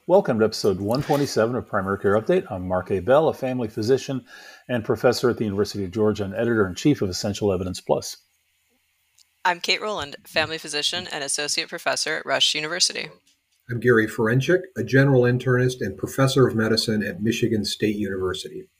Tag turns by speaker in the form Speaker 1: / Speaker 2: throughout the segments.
Speaker 1: Welcome to episode 127 of Primary Care Update. I'm Mark A. Bell, a family physician and professor at the University of Georgia and editor-in-chief of Essential Evidence Plus.
Speaker 2: I'm Kate Rowland, family physician and associate professor at Rush University.
Speaker 3: I'm Gary Ferencik, a general internist and professor of medicine at Michigan State University.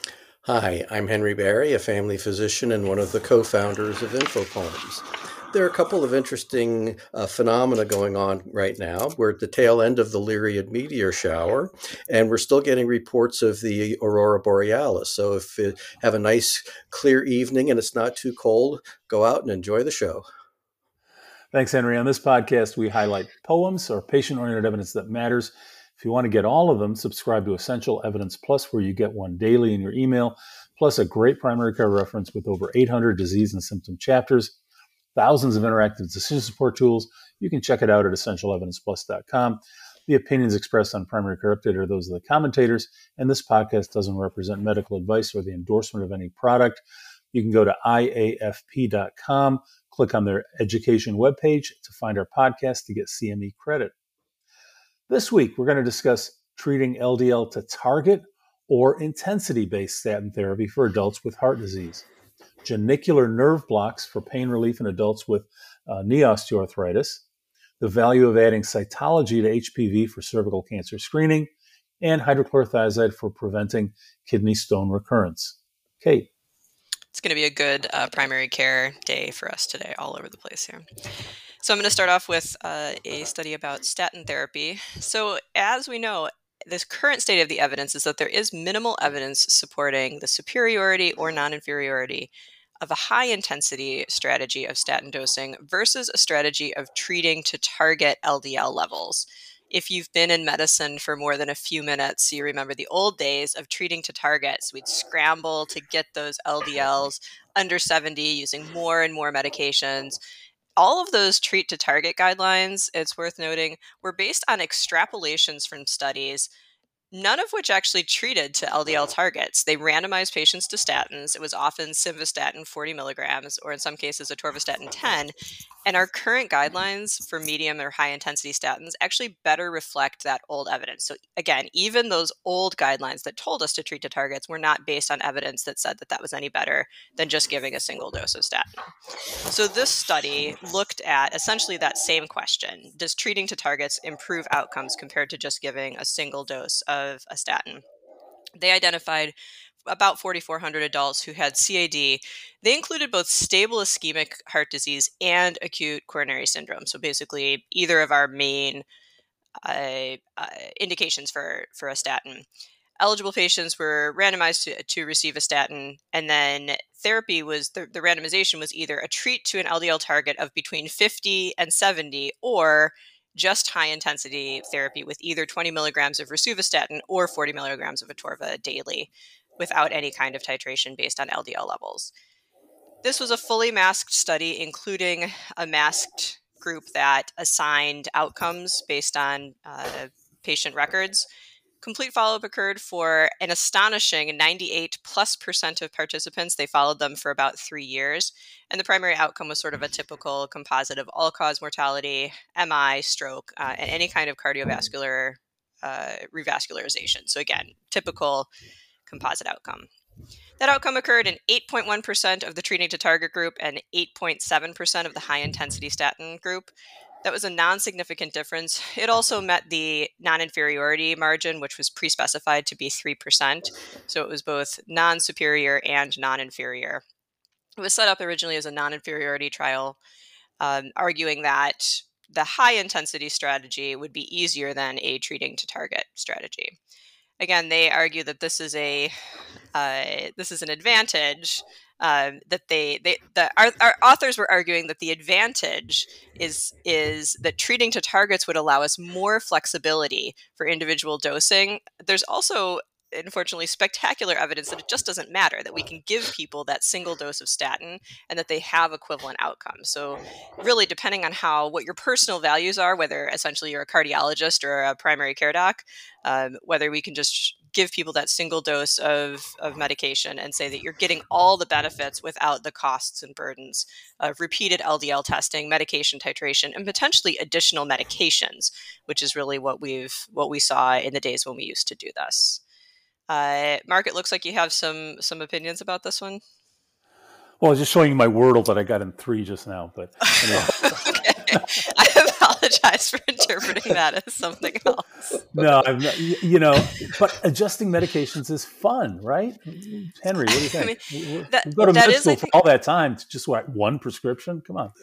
Speaker 4: Hi, I'm Henry Barry, a family physician and one of the co-founders of InfoPoems. There are a couple of interesting phenomena going on right now. We're at the tail end of the Lyriad meteor shower, and we're still getting reports of the aurora borealis. So if you have a nice, clear evening and it's not too cold, go out and enjoy the show.
Speaker 1: Thanks, Henry. On this podcast, we highlight poems or patient-oriented evidence that matters. If you want to get all of them, subscribe to Essential Evidence Plus, where you get one daily in your email, plus a great primary care reference with over 800 disease and symptom chapters, thousands of interactive decision support tools. You can check it out at essentialevidenceplus.com. The opinions expressed on Primary Care Update are those of the commentators, and this podcast doesn't represent medical advice or the endorsement of any product. You can go to iafp.com, click on their education webpage to find our podcast to get CME credit. This week, we're going to discuss treating LDL to target or intensity-based statin therapy for adults with heart disease, genicular nerve blocks for pain relief in adults with knee osteoarthritis, the value of adding cytology to HPV for cervical cancer screening, and hydrochlorothiazide for preventing kidney stone recurrence. Kate.
Speaker 2: It's going to be a good primary care day for us today, all over the place here. So I'm going to start off with a study about statin therapy. So as we know, this current state of the evidence is that there is minimal evidence supporting the superiority or non-inferiority of a high-intensity strategy of statin dosing versus a strategy of treating to target LDL levels. If you've been in medicine for more than a few minutes, you remember the old days of treating to targets. We'd scramble to get those LDLs under 70 using more and more medications. All of those treat to target guidelines, it's worth noting, were based on extrapolations from studies, none of which actually treated to LDL targets. They randomized patients to statins. It was often simvastatin 40 milligrams, or in some cases atorvastatin 10. And our current guidelines for medium or high intensity statins actually better reflect that old evidence. So again, even those old guidelines that told us to treat to targets were not based on evidence that said that that was any better than just giving a single dose of statin. So this study looked at essentially that same question. Does treating to targets improve outcomes compared to just giving a single dose of a statin? They identified about 4,400 adults who had CAD. They included both stable ischemic heart disease and acute coronary syndrome. So basically, either of our main indications for a statin. Eligible patients were randomized to receive a statin, and then therapy was, the randomization was either a treat to an LDL target of between 50 and 70, or just high-intensity therapy with either 20 milligrams of rosuvastatin or 40 milligrams of atorva daily without any kind of titration based on LDL levels. This was a fully masked study, including a masked group that assigned outcomes based on patient records. Complete follow-up occurred for an astonishing 98+% of participants. They followed them for about 3 years. And the primary outcome was sort of a typical composite of all-cause mortality, MI, stroke, and any kind of cardiovascular revascularization. So again, typical composite outcome. That outcome occurred in 8.1% of the treating to target group and 8.7% of the high-intensity statin group. That was a non-significant difference. It also met the non-inferiority margin, which was pre-specified to be 3%. So it was both non-superior and non-inferior. It was set up originally as a non-inferiority trial, arguing that the high-intensity strategy would be easier than a treating to target strategy. Again, they argue that this is an advantage. Our authors were arguing that the advantage is that treating to targets would allow us more flexibility for individual dosing. There's also, unfortunately, spectacular evidence that it just doesn't matter, that we can give people that single dose of statin and that they have equivalent outcomes. So really, depending on what your personal values are, whether essentially you're a cardiologist or a primary care doc, whether we can just give people that single dose of medication and say that you're getting all the benefits without the costs and burdens of repeated LDL testing, medication titration, and potentially additional medications, which is really what we saw in the days when we used to do this. Mark, it looks like you have some opinions about this one.
Speaker 1: Well, I was just showing you my Wordle that I got in 3 just now, but anyway.
Speaker 2: Okay. I apologize for interpreting that as something else.
Speaker 1: No, I'm not, but adjusting medications is fun, right? Henry, what do you think? We go to med school for all that time to just one prescription? Come on.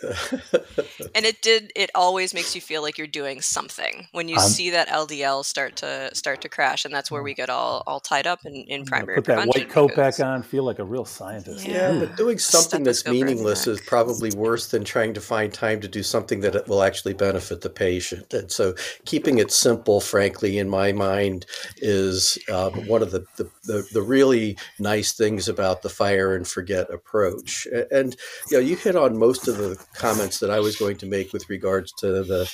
Speaker 2: And it always makes you feel like you're doing something when you see that LDL start to crash, and that's where we get all tied up in primary prevention.
Speaker 1: Put that white coat back on, feel like a real scientist.
Speaker 4: Yeah, but doing something that's meaningless is probably worse than trying to find time to do something that will actually benefit the patient. And so keeping it simple, frankly, in my mind, is one of the really nice things about the fire and forget approach. And you hit on most of the comments that I was going to make with regards to the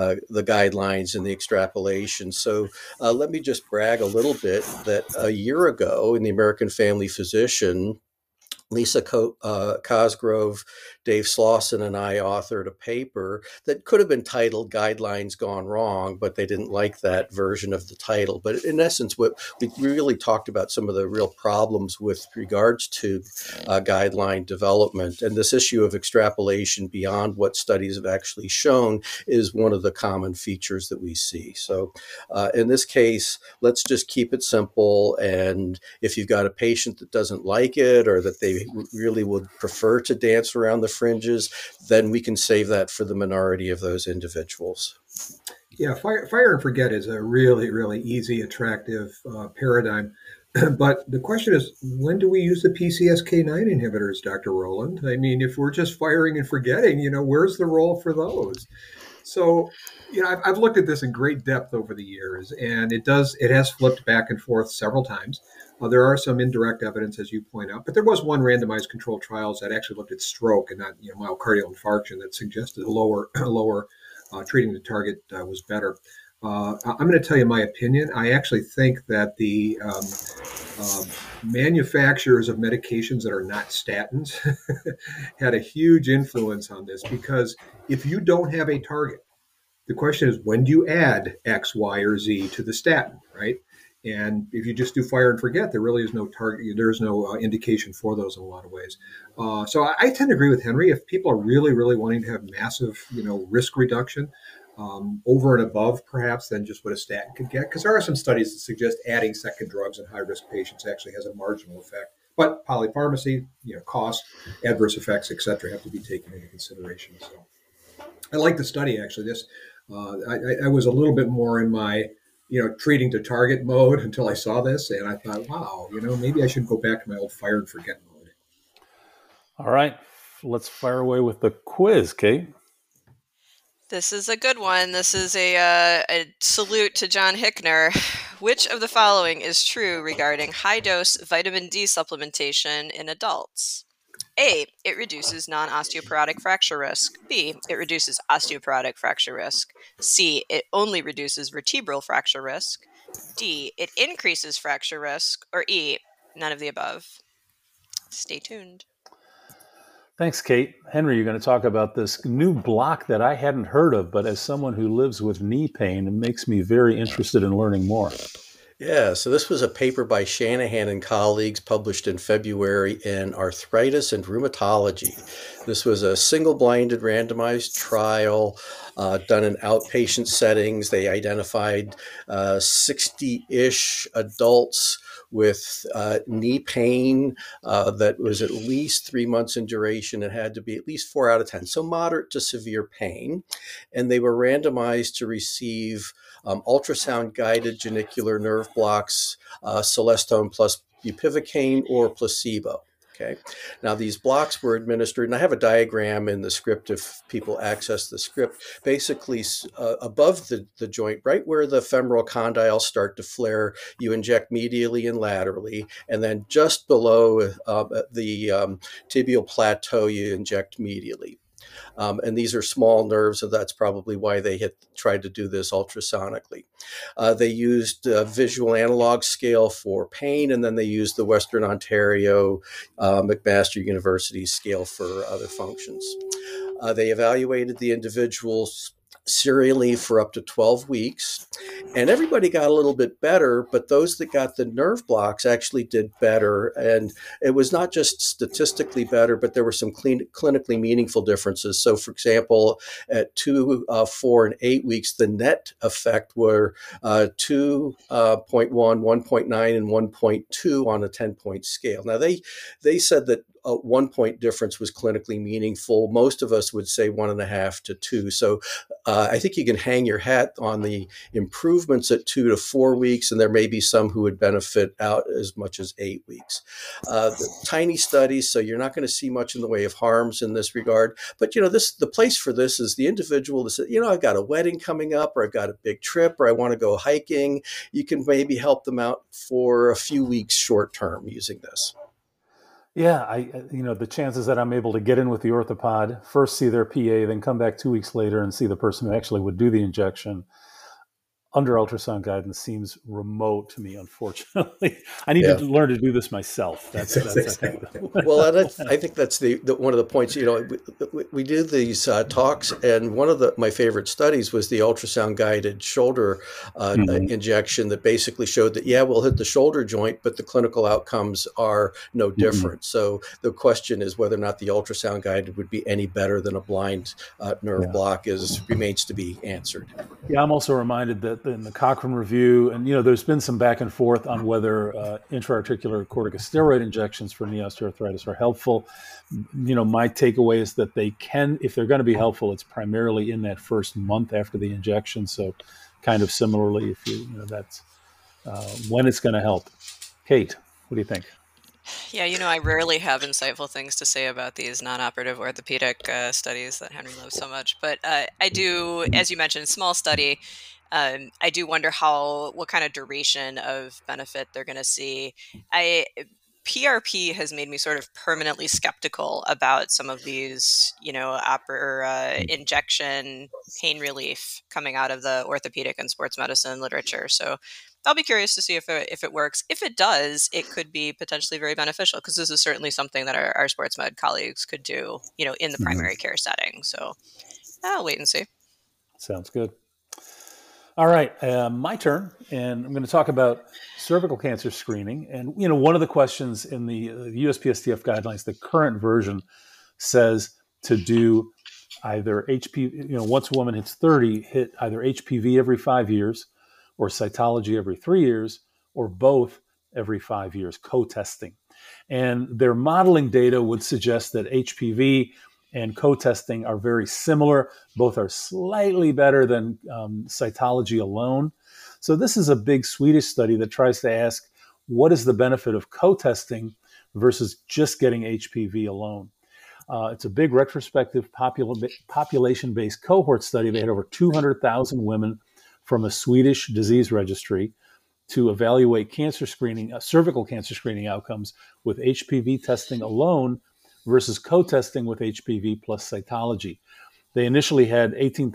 Speaker 4: guidelines and the extrapolation. So let me just brag a little bit that a year ago in the American Family Physician, Lisa Cosgrove, Dave Slauson, and I authored a paper that could have been titled Guidelines Gone Wrong, but they didn't like that version of the title. But in essence, what we really talked about some of the real problems with regards to guideline development. And this issue of extrapolation beyond what studies have actually shown is one of the common features that we see. So in this case, let's just keep it simple. And if you've got a patient that doesn't like it or that they really would prefer to dance around the fringes, then we can save that for the minority of those individuals.
Speaker 3: Yeah, fire and forget is a really, really easy, attractive paradigm. But the question is, when do we use the PCSK9 inhibitors, Dr. Rowland? I mean, if we're just firing and forgetting, where's the role for those? So, I've looked at this in great depth over the years, and it has flipped back and forth several times. There are some indirect evidence, as you point out, but there was one randomized controlled trials that actually looked at stroke and not myocardial infarction that suggested a lower treating the target was better. I'm going to tell you my opinion. I actually think that the manufacturers of medications that are not statins had a huge influence on this, because if you don't have a target, the question is, when do you add X, Y, or Z to the statin, right? And if you just do fire and forget, there really is no target. There's no indication for those in a lot of ways. So I tend to agree with Henry. If people are really, really wanting to have massive, risk reduction over and above perhaps than just what a statin could get, because there are some studies that suggest adding second drugs in high-risk patients actually has a marginal effect. But polypharmacy, cost, adverse effects, et cetera, have to be taken into consideration. So I like the study, actually. This I was a little bit more in my treating to target mode until I saw this, and I thought, wow, maybe I should go back to my old fire and forget mode.
Speaker 1: All right, let's fire away with the quiz, Kate.
Speaker 2: This is a good one. This is a salute to John Hickner. Which of the following is true regarding high-dose vitamin D supplementation in adults? A, it reduces non-osteoporotic fracture risk. B, it reduces osteoporotic fracture risk. C, it only reduces vertebral fracture risk. D, it increases fracture risk. Or E, none of the above. Stay tuned.
Speaker 1: Thanks, Kate. Henry, you're going to talk about this new block that I hadn't heard of, but as someone who lives with knee pain, it makes me very interested in learning more.
Speaker 4: Yeah, so this was a paper by Shanahan and colleagues published in February in Arthritis and Rheumatology. This was a single-blinded randomized trial done in outpatient settings. They identified 60-ish adults with knee pain that was at least 3 months in duration. It had to be at least 4 out of 10, so moderate to severe pain. And they were randomized to receive ultrasound-guided genicular nerve blocks, Celestone plus bupivacaine, or placebo. Okay. Now, these blocks were administered, and I have a diagram in the script if people access the script. Basically, above the joint, right where the femoral condyles start to flare, you inject medially and laterally, and then just below the tibial plateau, you inject medially. And these are small nerves, and that's probably why they tried to do this ultrasonically. They used a visual analog scale for pain, and then they used the Western Ontario McMaster University scale for other functions. They evaluated the individuals serially for up to 12 weeks, and everybody got a little bit better, but those that got the nerve blocks actually did better. And it was not just statistically better, but there were some clinically meaningful differences. So, for example, at 2, 4, and 8 weeks, the net effect were 2.1, 1.9, and 1.2 on a 10-point scale. Now, they said that a 1-point difference was clinically meaningful. Most of us would say 1.5 to 2. So I think you can hang your hat on the improvements at 2 to 4 weeks, and there may be some who would benefit out as much as 8 weeks. Tiny studies, so you're not going to see much in the way of harms in this regard. But the place for this is the individual that says, I've got a wedding coming up, or I've got a big trip, or I want to go hiking. You can maybe help them out for a few weeks short term using this.
Speaker 1: Yeah, the chances that I'm able to get in with the orthopod, first see their PA, then come back 2 weeks later and see the person who actually would do the injection under ultrasound guidance seems remote to me, unfortunately. I need to learn to do this myself. That's
Speaker 4: exactly. Well, and I think that's the one of the points. We do these talks, and one of my favorite studies was the ultrasound guided shoulder injection that basically showed that we'll hit the shoulder joint, but the clinical outcomes are no different. So the question is whether or not the ultrasound guided would be any better than a blind nerve block remains to be answered.
Speaker 1: Yeah, I'm also reminded that in the Cochrane review, and there's been some back and forth on whether intra-articular corticosteroid injections for knee osteoarthritis are helpful. My takeaway is that they can, if they're going to be helpful, it's primarily in that first month after the injection. So, kind of similarly, if that's when it's going to help. Kate, what do you think?
Speaker 2: Yeah, I rarely have insightful things to say about these non-operative orthopedic studies that Henry loves so much. But I do, as you mentioned, small study. I do wonder what kind of duration of benefit they're going to see. PRP has made me sort of permanently skeptical about some of these, injection pain relief coming out of the orthopedic and sports medicine literature. So I'll be curious to see if it works. If it does, it could be potentially very beneficial, because this is certainly something that our sports med colleagues could do, in the primary care setting. So I'll wait and see.
Speaker 1: Sounds good. All right, my turn, and I'm going to talk about cervical cancer screening. And one of the questions in the USPSTF guidelines, the current version, says to do either HPV. Once a woman hits 30, hit either HPV every 5 years, or cytology every 3 years, or both every 5 years, co-testing. And their modeling data would suggest that HPV and co-testing are very similar. Both are slightly better than cytology alone. So this is a big Swedish study that tries to ask, what is the benefit of co-testing versus just getting HPV alone? It's a big retrospective population-based cohort study. They had over 200,000 women from a Swedish disease registry to evaluate cancer screening, cervical cancer screening outcomes with HPV testing alone versus co-testing with HPV plus cytology. They initially had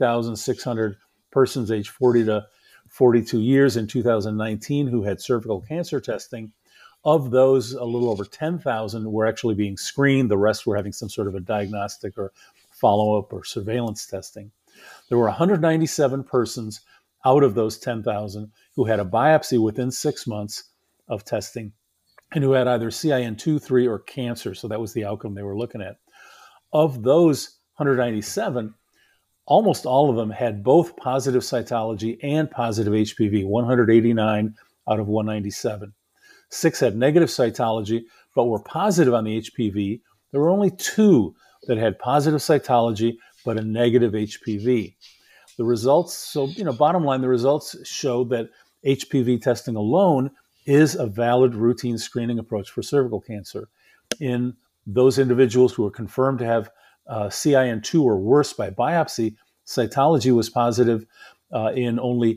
Speaker 1: 18,600 persons aged 40 to 42 years in 2019 who had cervical cancer testing. Of those, a little over 10,000 were actually being screened. The rest were having some sort of a diagnostic or follow-up or surveillance testing. There were 197 persons out of those 10,000 who had a biopsy within 6 months of testing and who had either CIN2, 3, or cancer. So that was the outcome they were looking at. Of those 197, almost all of them had both positive cytology and positive HPV, 189 out of 197. 6 had negative cytology, but were positive on the HPV. There were only 2 that had positive cytology, but a negative HPV. The results, bottom line, the results showed that HPV testing alone is a valid routine screening approach for cervical cancer. In those individuals who were confirmed to have CIN2 or worse by biopsy, cytology was positive in only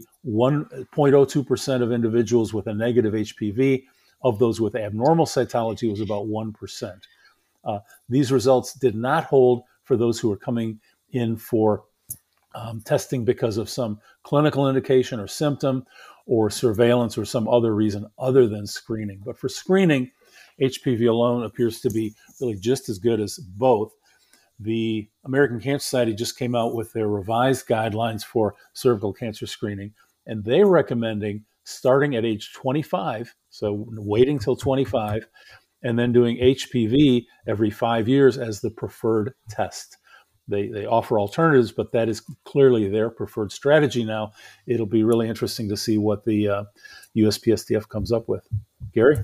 Speaker 1: 1.02% of individuals with a negative HPV. Of those with abnormal cytology, it was about 1%. These results did not hold for those who are coming in for testing because of some clinical indication or symptom or surveillance or some other reason other than screening. But for screening, HPV alone appears to be really just as good as both. The American Cancer Society just came out with their revised guidelines for cervical cancer screening, and they're recommending starting at age 25, so waiting till 25, and then doing HPV every 5 years as the preferred test. They offer alternatives, but that is clearly their preferred strategy now. It'll be really interesting to see what the USPSTF comes up with. Gary?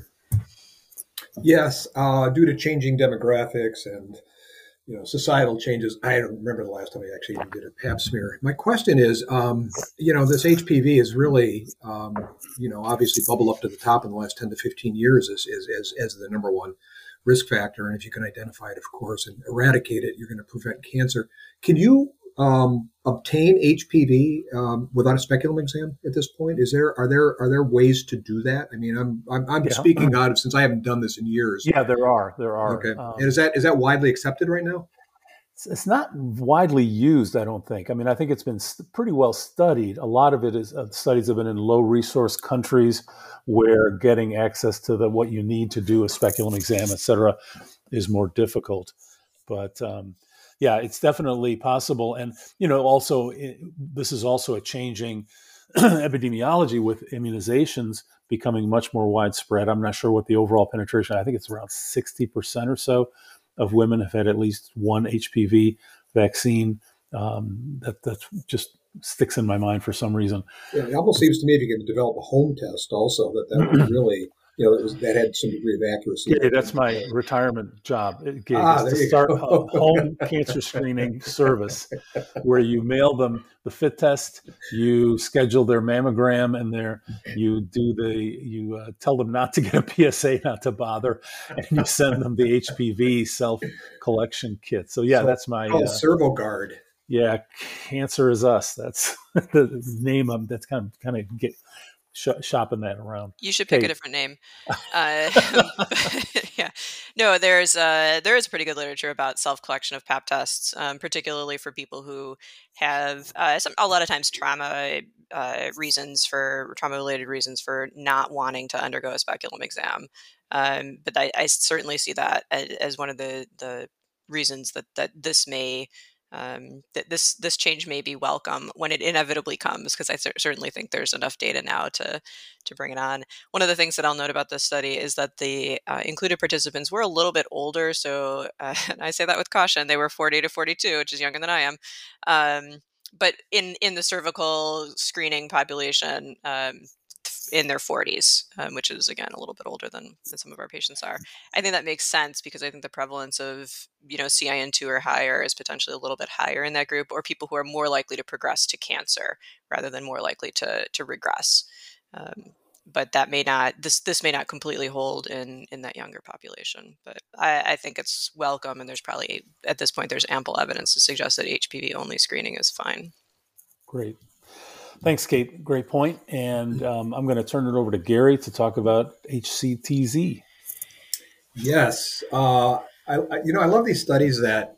Speaker 3: Yes, due to changing demographics and societal changes, I don't remember the last time I actually did a pap smear. My question is, this HPV is really, obviously bubbled up to the top in the last 10 to 15 years as the number one risk factor. And if you can identify it, of course, and eradicate it, you're going to prevent cancer. Can you obtain HPV without a speculum exam at this point? Are there ways to do that? I mean, I'm speaking out of, since I haven't done this in years.
Speaker 1: Yeah, there are.
Speaker 3: Okay, and is that widely accepted right now?
Speaker 1: It's not widely used, I don't think. I mean, I think it's been pretty well studied. A lot of it is studies have been in low resource countries where getting access to what you need to do a speculum exam, et cetera, is more difficult. But yeah, it's definitely possible. And, also, this is also a changing epidemiology with immunizations becoming much more widespread. I'm not sure what the overall penetration, I think it's around 60% or so of women have had at least one HPV vaccine. That just sticks in my mind for some reason.
Speaker 3: Yeah, it almost seems to me if you could develop a home test also, that would really, that had some degree of accuracy.
Speaker 1: Yeah, that's my retirement job gig, is to start a home cancer screening service where you mail them the FIT test, you schedule their mammogram, and you tell them not to get a PSA, not to bother, and you send them the HPV self-collection kit. So yeah, that's my
Speaker 3: ServoGuard.
Speaker 1: Yeah, Cancer is Us. That's the name of that's kind of get shopping that around.
Speaker 2: You should pick a different name. Yeah, no, there is pretty good literature about self-collection of pap tests, particularly for people who have a lot of times trauma-related reasons for not wanting to undergo a speculum exam. But I certainly see that as one of the reasons that this may. That this change may be welcome when it inevitably comes, because I certainly think there's enough data now to bring it on. One of the things that I'll note about this study is that the included participants were a little bit older, so and I say that with caution. They were 40 to 42, which is younger than I am. But in the cervical screening population, in their 40s, which is, again, a little bit older than some of our patients are. I think that makes sense because I think the prevalence of, CIN2 or higher is potentially a little bit higher in that group, or people who are more likely to progress to cancer rather than more likely to regress. But that may not, this may not completely hold in that younger population. But I think it's welcome, and there's probably, at this point, there's ample evidence to suggest that HPV-only screening is fine.
Speaker 1: Great. Thanks, Kate. Great point. And I'm going to turn it over to Gary to talk about HCTZ.
Speaker 3: Yes. I love these studies that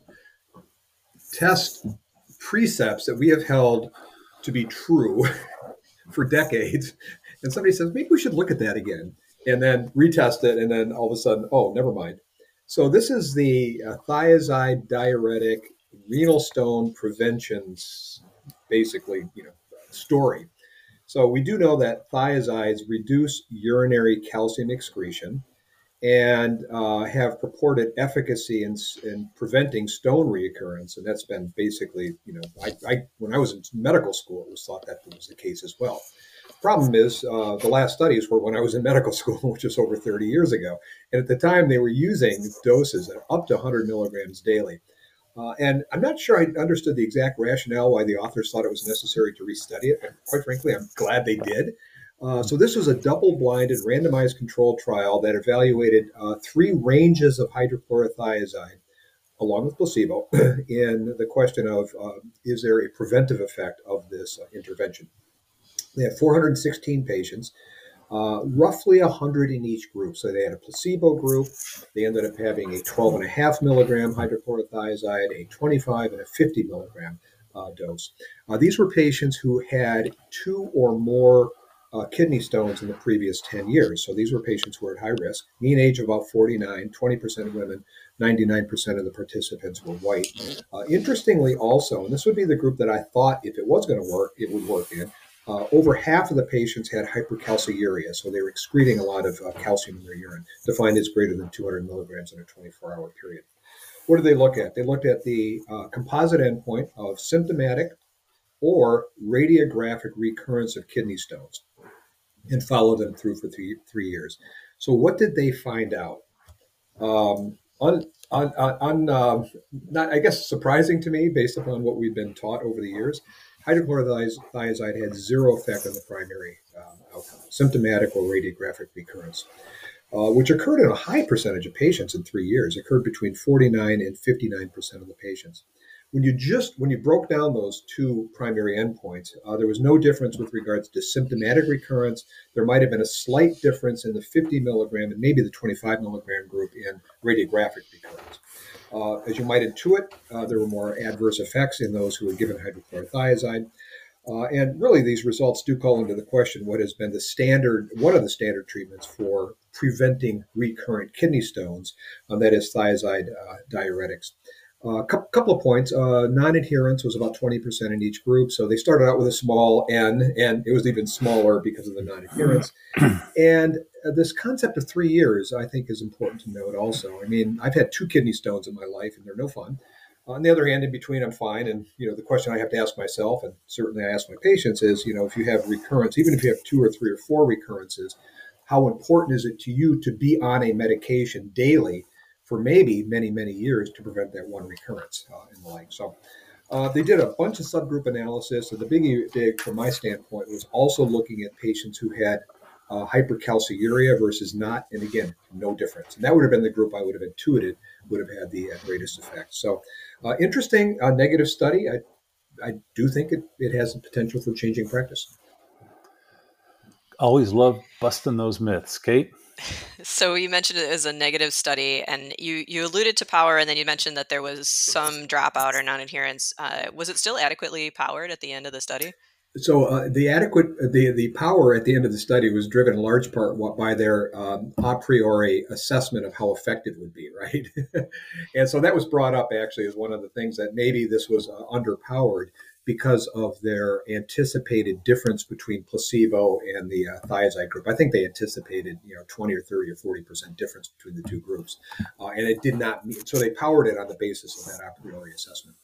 Speaker 3: test precepts that we have held to be true for decades. And somebody says, maybe we should look at that again, and then retest it. And then all of a sudden, oh, never mind. So this is the thiazide diuretic renal stone prevention, basically, story. So we do know that thiazides reduce urinary calcium excretion and have purported efficacy in preventing stone reoccurrence. And that's been basically, when I was in medical school, it was thought that was the case as well. Problem is, the last studies were when I was in medical school, which is over 30 years ago. And at the time, they were using doses of up to 100 milligrams daily. And I'm not sure I understood the exact rationale why the authors thought it was necessary to restudy it. And quite frankly, I'm glad they did. So this was a double-blinded, randomized controlled trial that evaluated 3 ranges of hydrochlorothiazide along with placebo in the question of is there a preventive effect of this intervention. They had 416 patients. roughly 100 in each group. So they had a placebo group. They ended up having a 12.5 milligram hydrochlorothiazide, a 25, and a 50 milligram dose. These were patients who had 2 or more kidney stones in the previous 10 years. So these were patients who were at high risk. Mean age of about 49, 20% of women, 99% of the participants were white. Interestingly, also, and this would be the group that I thought if it was going to work, it would work in. Over half of the patients had hypercalciuria, so they were excreting a lot of calcium in their urine, defined as greater than 200 milligrams in a 24-hour period. What did they look at? They looked at the composite endpoint of symptomatic or radiographic recurrence of kidney stones and followed them through for three years. So what did they find out? Not, I guess, surprising to me based upon what we've been taught over the years, hydrochlorothiazide had zero effect on the primary outcome, symptomatic or radiographic recurrence, which occurred in a high percentage of patients in 3 years. It occurred between 49 and 59% of the patients. When you broke down those two primary endpoints, there was no difference with regards to symptomatic recurrence. There might have been a slight difference in the 50 milligram and maybe the 25 milligram group in radiographic recurrence. As you might intuit, there were more adverse effects in those who were given hydrochlorothiazide. And really, these results do call into the question what has been one of the standard treatments for preventing recurrent kidney stones, that is thiazide diuretics. A couple of points. Non-adherence was about 20% in each group. So they started out with a small N, and it was even smaller because of the non-adherence. And this concept of 3 years, I think, is important to note also. I mean, I've had 2 kidney stones in my life, and they're no fun. On the other hand, in between, I'm fine. And, the question I have to ask myself, and certainly I ask my patients, is, if you have recurrence, even if you have 2 or 3 or 4 recurrences, how important is it to you to be on a medication daily for maybe many, many years to prevent that one recurrence and the like. So they did a bunch of subgroup analysis. And the big, from my standpoint, was also looking at patients who had hypercalciuria versus not. And again, no difference. And that would have been the group I would have intuited would have had the greatest effect. So interesting negative study. I do think it has the potential for changing practice.
Speaker 1: Always love busting those myths. Kate?
Speaker 2: So you mentioned it as a negative study, and you alluded to power, and then you mentioned that there was some dropout or non-adherence. Was it still adequately powered at the end of the study?
Speaker 3: So the power at the end of the study was driven in large part by their a priori assessment of how effective it would be, right? And so that was brought up actually as one of the things that maybe this was underpowered because of their anticipated difference between placebo and the thiazide group. I think they anticipated 20 or 30 or 40% difference between the two groups, and it did not meet. So they powered it on the basis of that a priori assessment.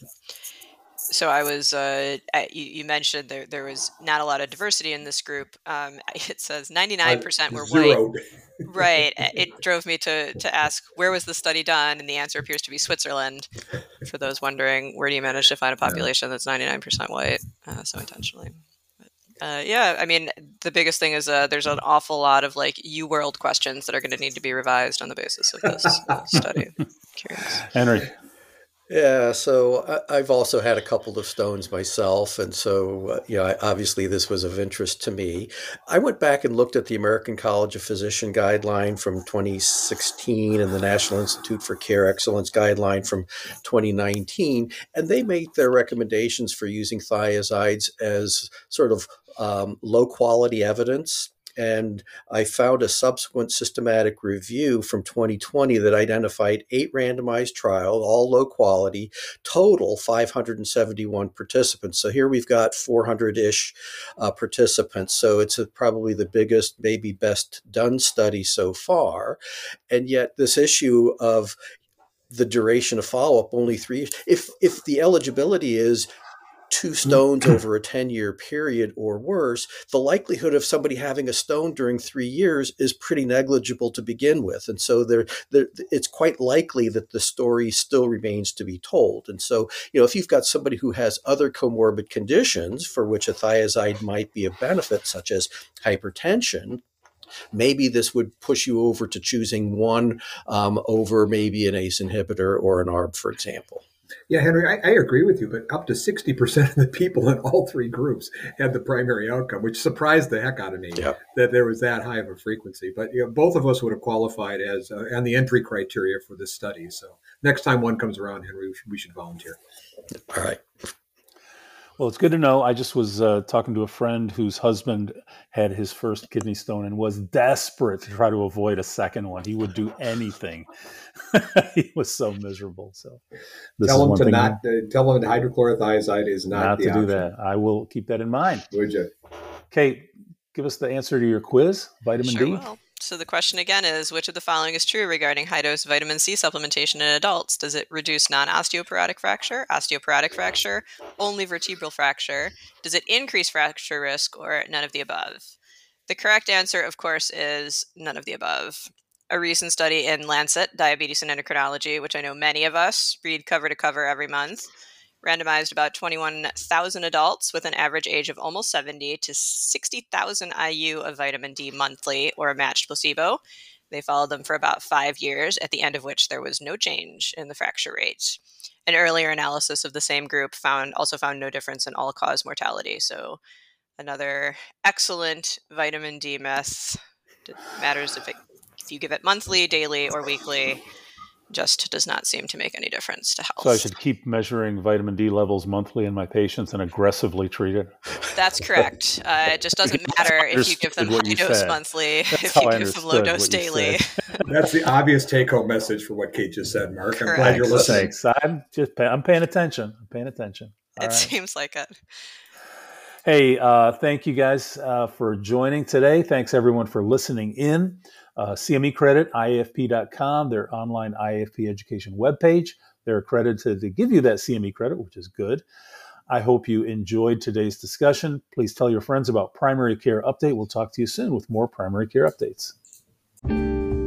Speaker 2: So I was, you mentioned there was not a lot of diversity in this group. It says 99% were
Speaker 3: Zero.
Speaker 2: white. Right. It drove me to ask, where was the study done? And the answer appears to be Switzerland. For those wondering, where do you manage to find a population that's 99% white so intentionally? Yeah, I mean, the biggest thing is there's an awful lot of UWorld questions that are going to need to be revised on the basis of this study. Curious.
Speaker 1: Henry?
Speaker 4: Yeah, so I've also had a couple of stones myself, and so obviously this was of interest to me. I went back and looked at the American College of Physicians guideline from 2016 and the National Institute for Care Excellence guideline from 2019, and they made their recommendations for using thiazides as sort of low quality evidence. And I found a subsequent systematic review from 2020 that identified 8 randomized trials, all low quality, total 571 participants. So here we've got 400-ish participants. So it's probably the biggest, maybe best done study so far. And yet this issue of the duration of follow-up, only 3 years, if the eligibility is 2 stones over a 10-year period or worse, the likelihood of somebody having a stone during 3 years is pretty negligible to begin with. And so it's quite likely that the story still remains to be told. And so, if you've got somebody who has other comorbid conditions for which a thiazide might be of benefit, such as hypertension, maybe this would push you over to choosing one over maybe an ACE inhibitor or an ARB, for example.
Speaker 3: Yeah, Henry, I agree with you, but up to 60% of the people in all three groups had the primary outcome, which surprised the heck out of me
Speaker 4: Yep.
Speaker 3: that there was that high of a frequency. But both of us would have qualified as on the entry criteria for this study. So next time one comes around, Henry, we should volunteer.
Speaker 4: All right.
Speaker 1: Well, it's good to know. I just was talking to a friend whose husband had his first kidney stone and was desperate to try to avoid a second one. He would do anything. He was so miserable. So
Speaker 3: tell him tell him hydrochlorothiazide is not the
Speaker 1: to
Speaker 3: option.
Speaker 1: do that. I will keep that in mind.
Speaker 3: Would you?
Speaker 1: Kate, give us the answer to your quiz, vitamin
Speaker 2: Sure
Speaker 1: D.
Speaker 2: will. So the question again is, which of the following is true regarding high-dose vitamin C supplementation in adults? Does it reduce non-osteoporotic fracture, osteoporotic fracture, only vertebral fracture? Does it increase fracture risk, or none of the above? The correct answer, of course, is none of the above. A recent study in Lancet, Diabetes and Endocrinology, which I know many of us read cover to cover every month, randomized about 21,000 adults with an average age of almost 70 to 60,000 IU of vitamin D monthly or a matched placebo. They followed them for about 5 years, at the end of which there was no change in the fracture rate. An earlier analysis of the same group also found no difference in all-cause mortality. So another excellent vitamin D myth. It matters if you give it monthly, daily, or weekly. Just does not seem to make any difference to health.
Speaker 1: So I should keep measuring vitamin D levels monthly in my patients and aggressively treat it?
Speaker 2: That's correct. It just doesn't matter if you give them high dose monthly, if you give them low dose daily.
Speaker 3: That's the obvious take-home message for what Kate just said, Mark.
Speaker 2: Correct.
Speaker 3: I'm glad you're listening.
Speaker 1: Thanks. I'm paying attention. All
Speaker 2: seems like it.
Speaker 1: Hey, thank you guys for joining today. Thanks everyone for listening in. CME Credit, IAFP.com, their online IAFP education webpage. They're accredited to give you that CME credit, which is good. I hope you enjoyed today's discussion. Please tell your friends about Primary Care Update. We'll talk to you soon with more Primary Care Updates.